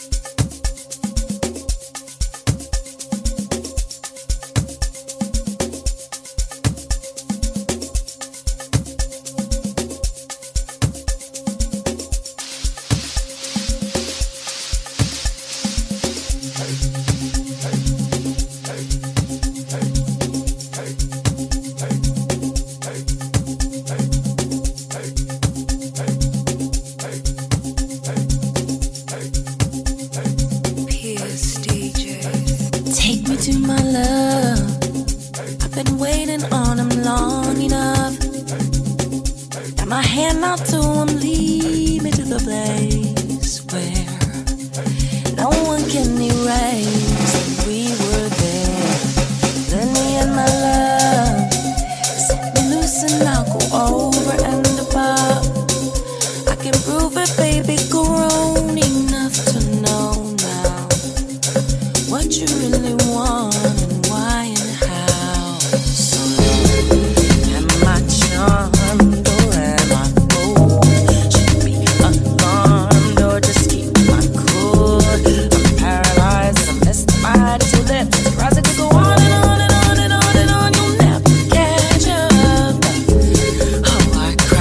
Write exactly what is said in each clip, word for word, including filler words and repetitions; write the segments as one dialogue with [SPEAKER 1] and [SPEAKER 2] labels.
[SPEAKER 1] I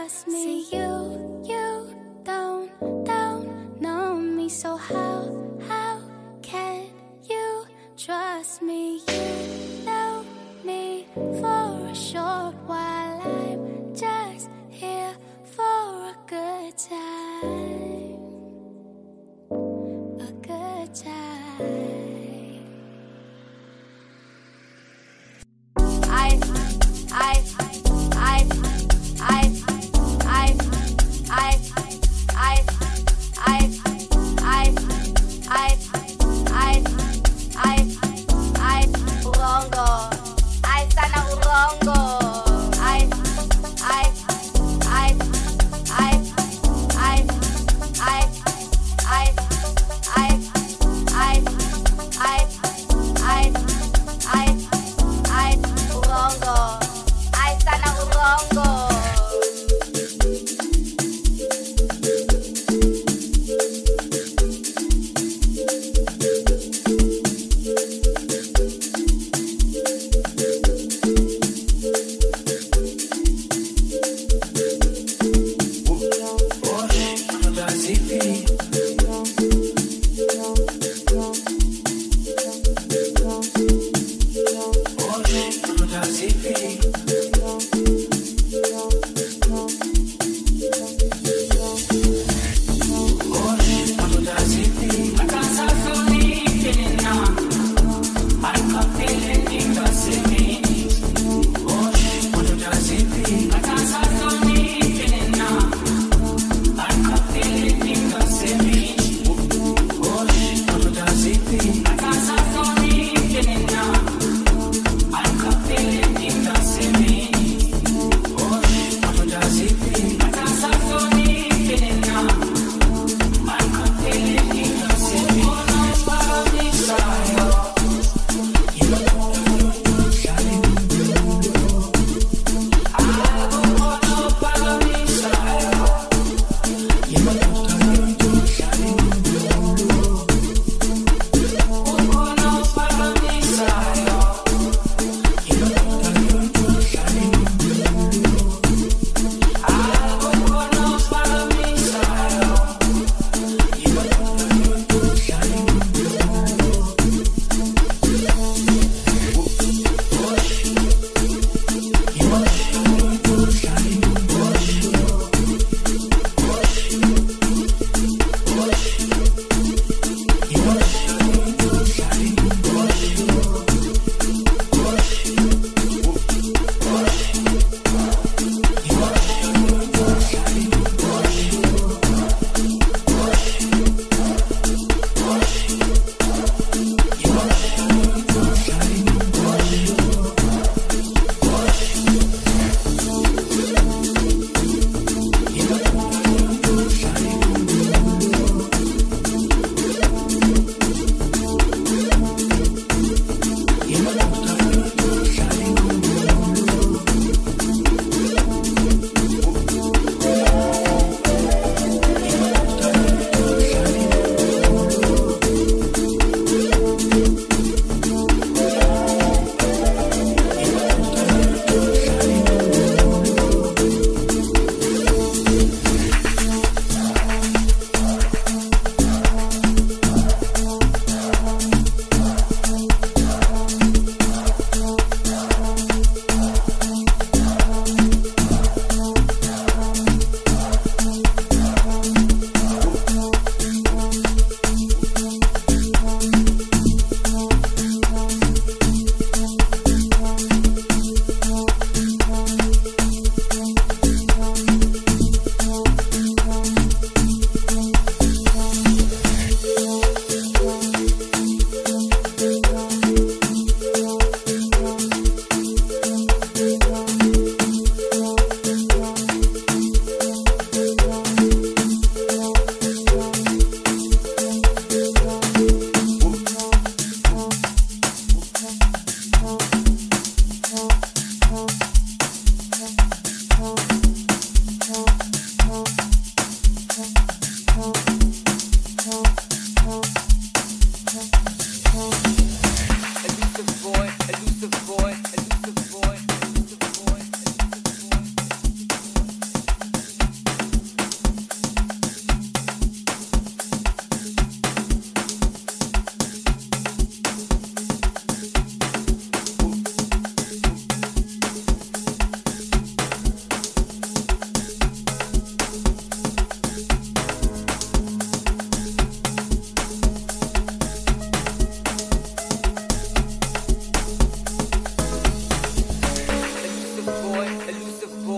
[SPEAKER 1] trust me. See, you, you don't, don't know me, so how, how can you trust me? You know me for a short while, I'm just here for a good time, a good time. I, I, I, I, I,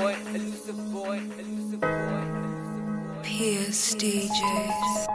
[SPEAKER 2] boy, elusive boy, elusive boy, elusive boy.
[SPEAKER 3] Pierce D Js.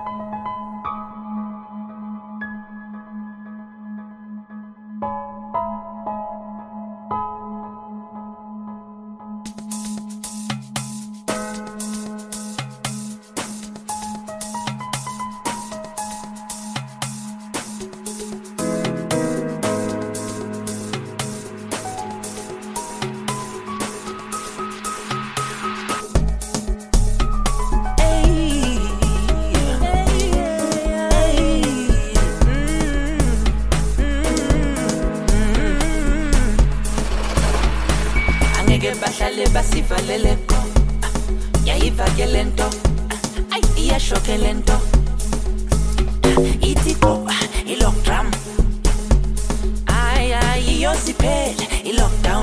[SPEAKER 4] bahlale basivaleleko yayiva-ke lento ay iyashoke lento ithi go i-lockdrum ay ay iyosiphele i-lockdown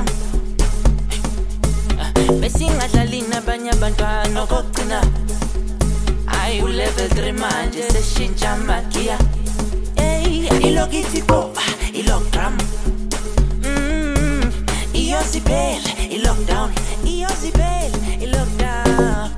[SPEAKER 4] besingadlali nabanye abantwana okokugcina ay ulevel three manje seshintsha amagiya ilokhu ithi go i-lockdrum iyosiphele i-lockdown iyosiphele i-lockdown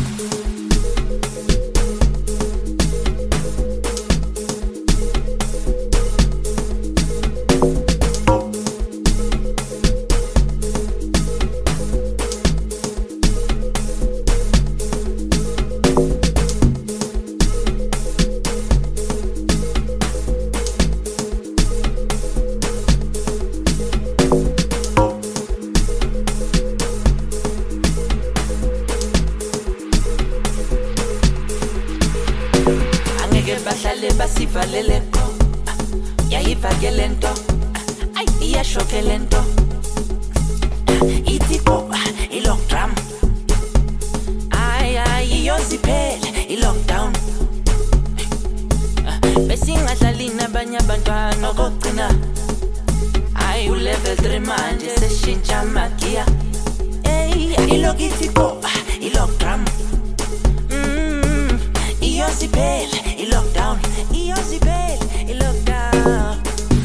[SPEAKER 4] bahlale basivaleleko yayiva-ke lento ay iyashoke lento ithi go i-lockdrum ay ay iyosiphele i-lockdown besingadlali nabanye abantwana okokugcina ay ulevel three manje seshintsha amagiya ilokhu ithi go i-lockdrum iyosiphele i-lockdown iyosiphele i-lockdown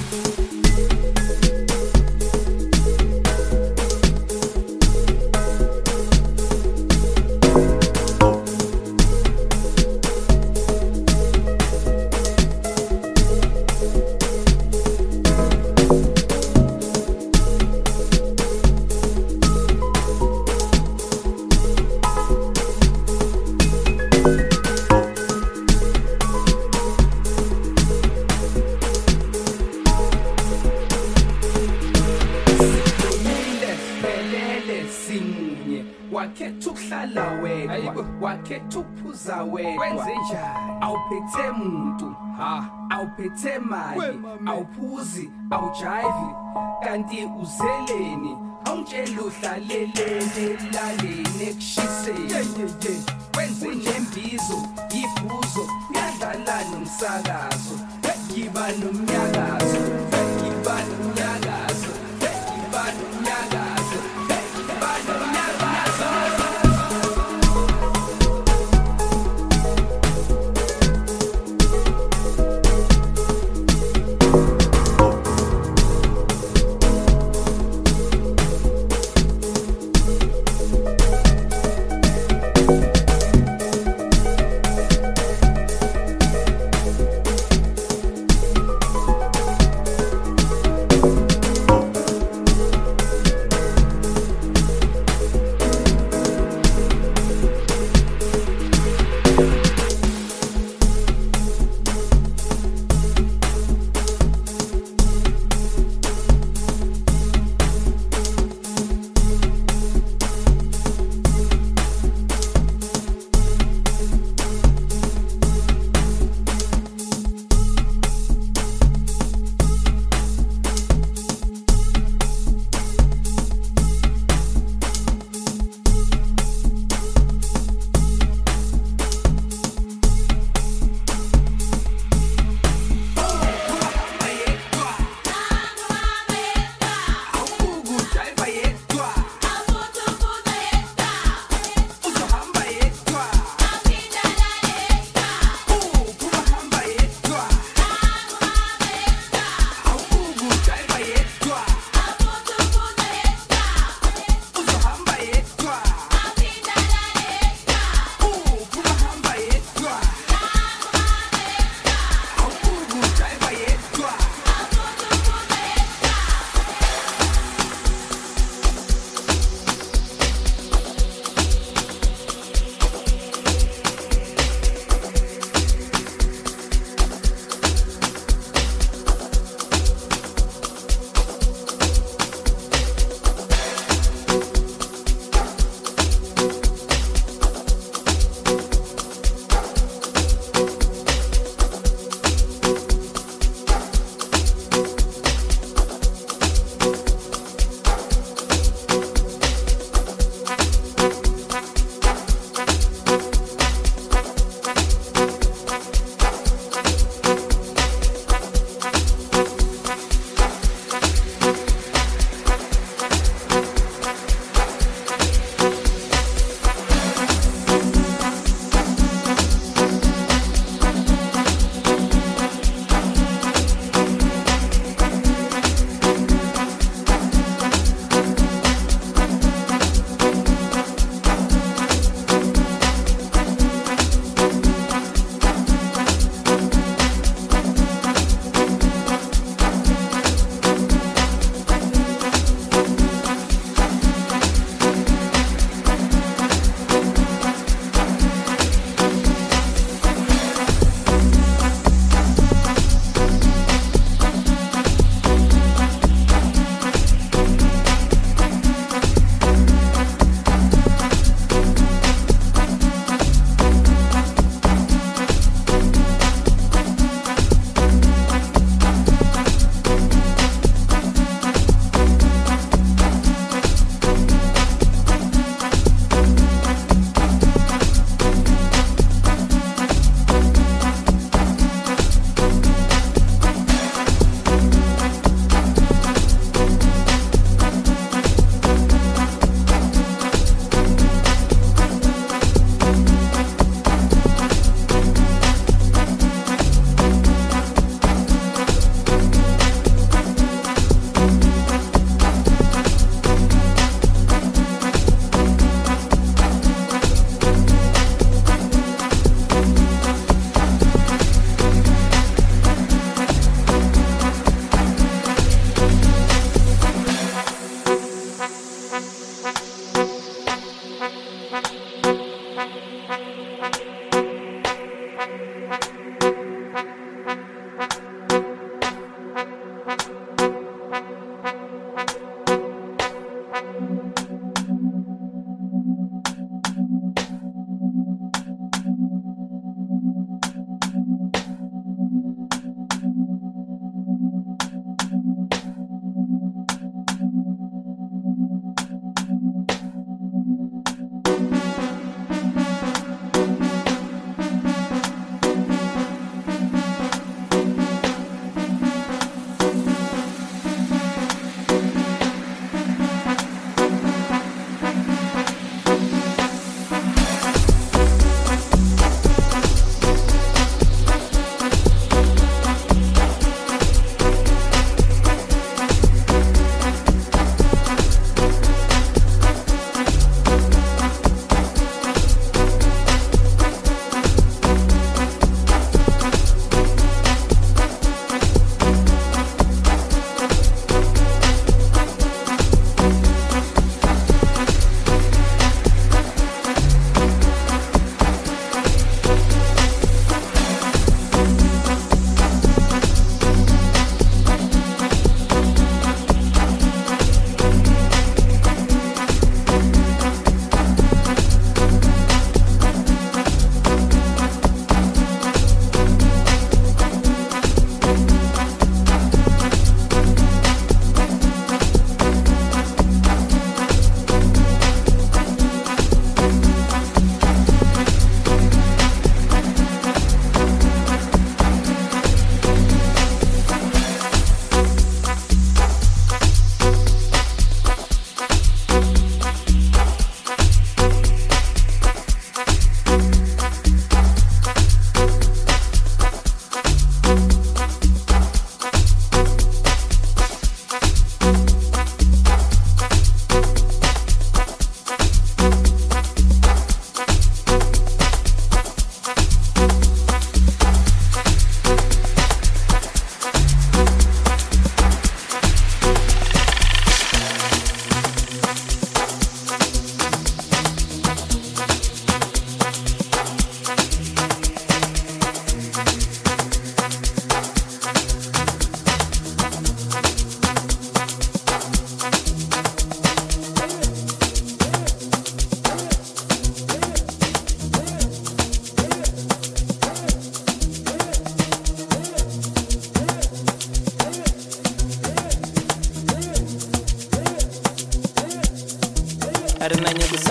[SPEAKER 5] wakhetha ukuphuza wedwa wenze njani awuphethe muntu ha awuphethe mali awuphuzi awujayivi kanti uzeleni awuntshela uhlalelele laleni ekushiseni wenze njembizo ibhuzo uyadlala nomsakazo yiba nomnyakazo yiba nomnyakazo yiba nomnyakazo yiba nomnyakazo.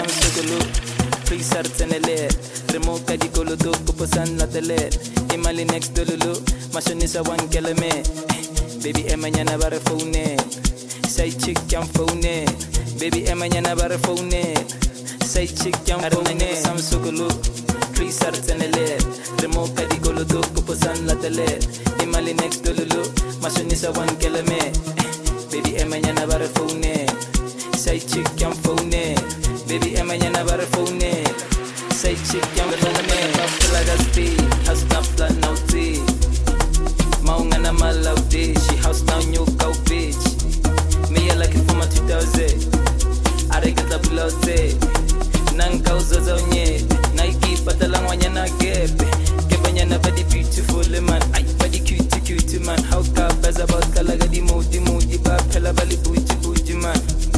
[SPEAKER 6] Sukulu, please artsenele. Remoka di kolodo, kuposan latele. Imali next dolulu, mashonisa one keleme. Baby emanyana bare phone. Say chick jam phone. Baby emanyana bare phone. Say chick jam phone. Sam sukulu, please artsenele. Remoka di kolodo, kuposan latele. Imali next dolulu, mashonisa one keleme. Baby emanyana bare phone. Say chick jam phone. Baby emanyana bare phone. Say chick jam phone. Papalagasti, has not plan now tea. Maungana malaude, she house now new cow bitch. Me I like it for my two thousand. I get the blouse. Nang causa zonye. Nike patalang wanyana gebe. Kebanyana body beautiful man. Ay body cute cute man. How ka baza about kalaga di modi modi ba pela bali buji buji man.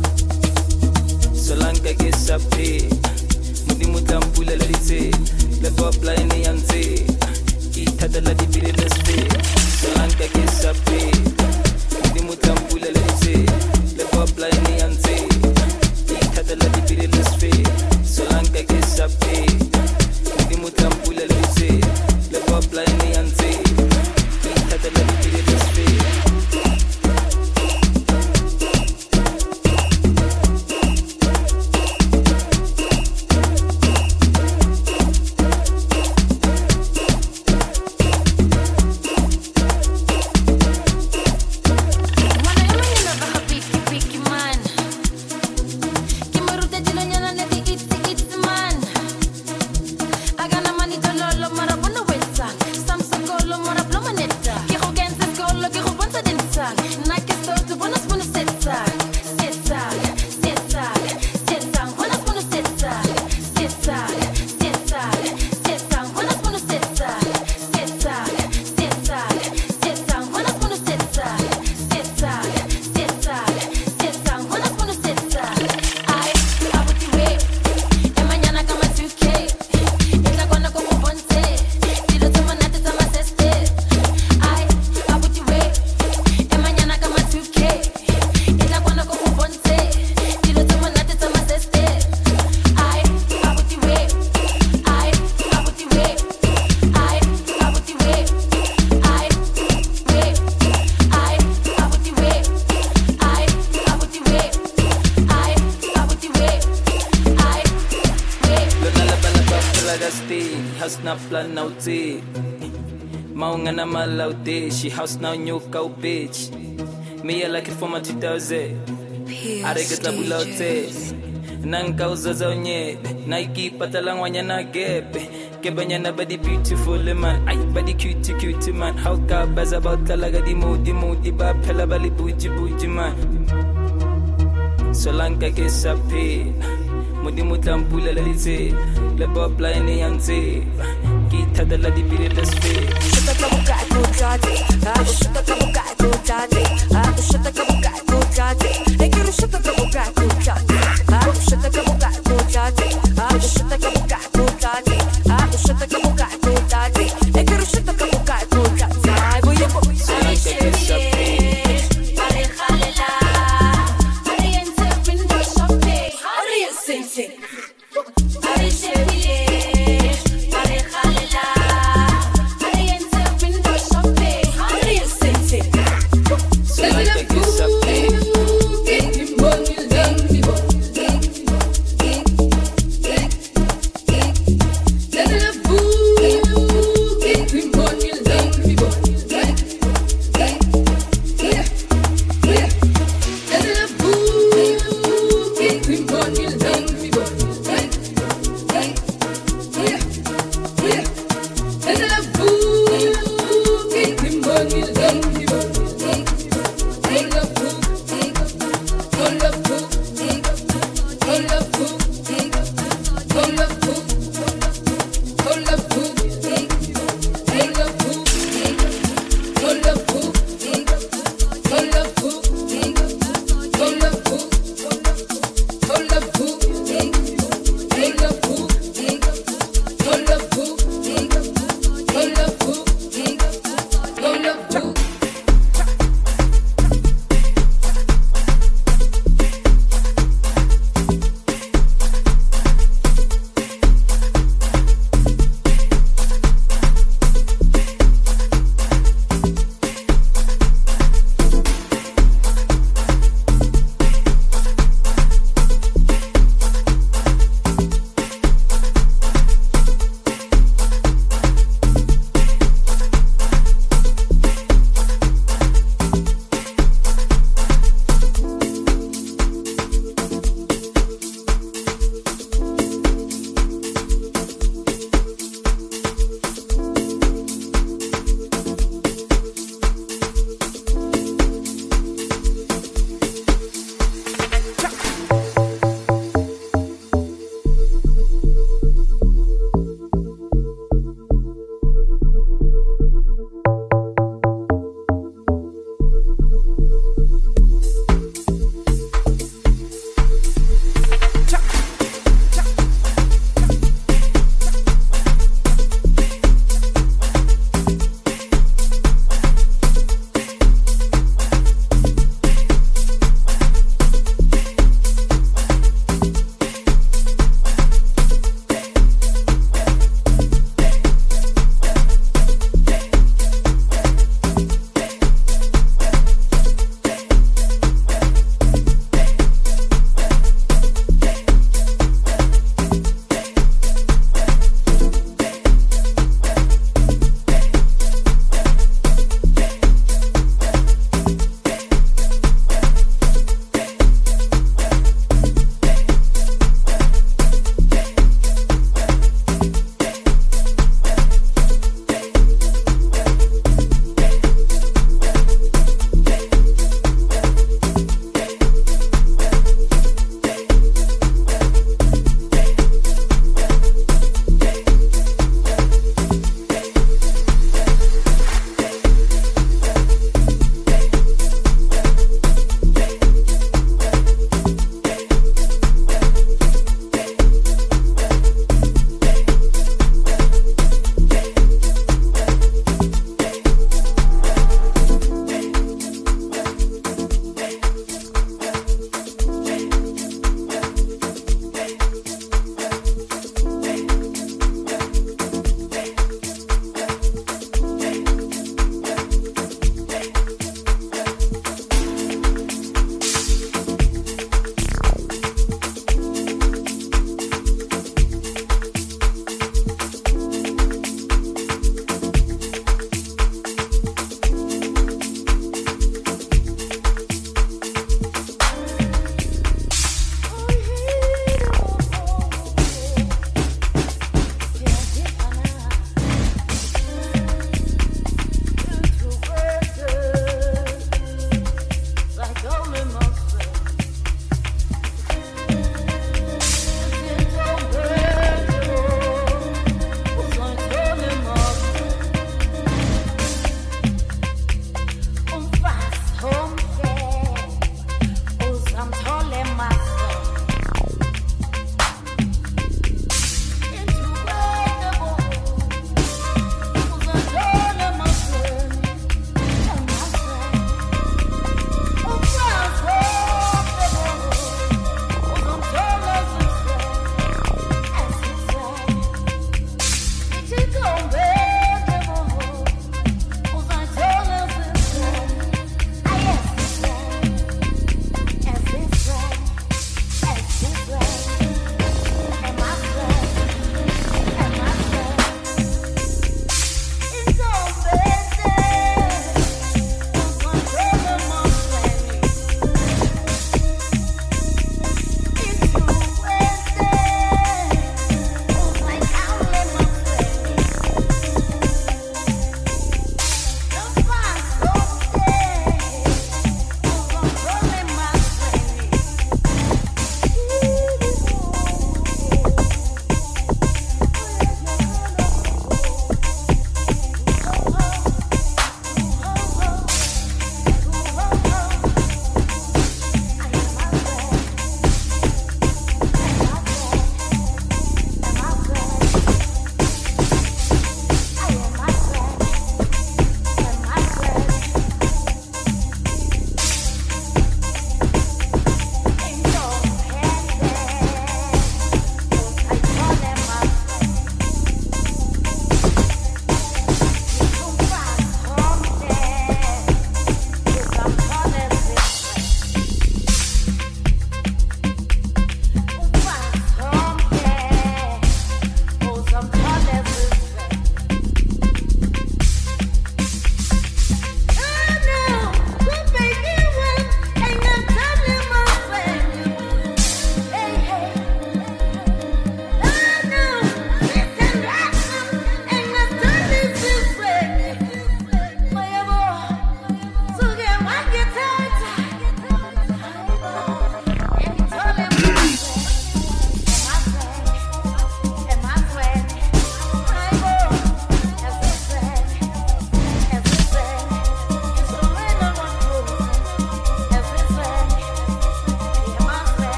[SPEAKER 6] Solanka ke sape. Mudi mutampula lise. Le pop line yante. Kita dala di bile lespe. Solanka ke sape. Mudi mutampula lise. Le pop line yante. Kita dala di bile lespe. Solanka ke sape. Mudi mutampula lise. Le pop line yante. Kita dala di bile lespe. Maungana malaude, she house now new cow bitch. Me I like it for my two thousand. I get the bulote. Nang causa zonye. Nike patalang wanyana gebe. Kebanyana body beautiful man. Ay body cute cute man. How ka baza about kalaga di modi modi ba pela bali buji buji man. Solanka ke sape. Mudi mutampula lise. Le pop line yante. Kita dala di bile lespe.
[SPEAKER 3] Shut up, kamu kat tu jadi. Ah, shut up, kamu kat tu jadi. Ah, shut up, kamu kat tu jadi. Hey, kira shut up, kamu kat tu jadi. Ah, shut up, kamu kat tu jadi. Ah, shut up, kamu kat tu jadi. Ah, shut up, kamu kat tu jadi. Hey, kira shut up, kamu kat tu jadi. Ay, boy, boy.
[SPEAKER 6] Solanka ke sape.
[SPEAKER 3] Pare khalela. Pare enter window shopping. Pare sente. Pare shebiye.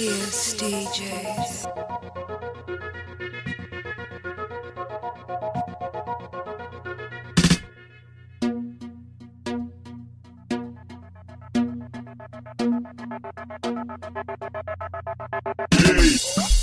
[SPEAKER 3] Fierce D Js.
[SPEAKER 7] Hey.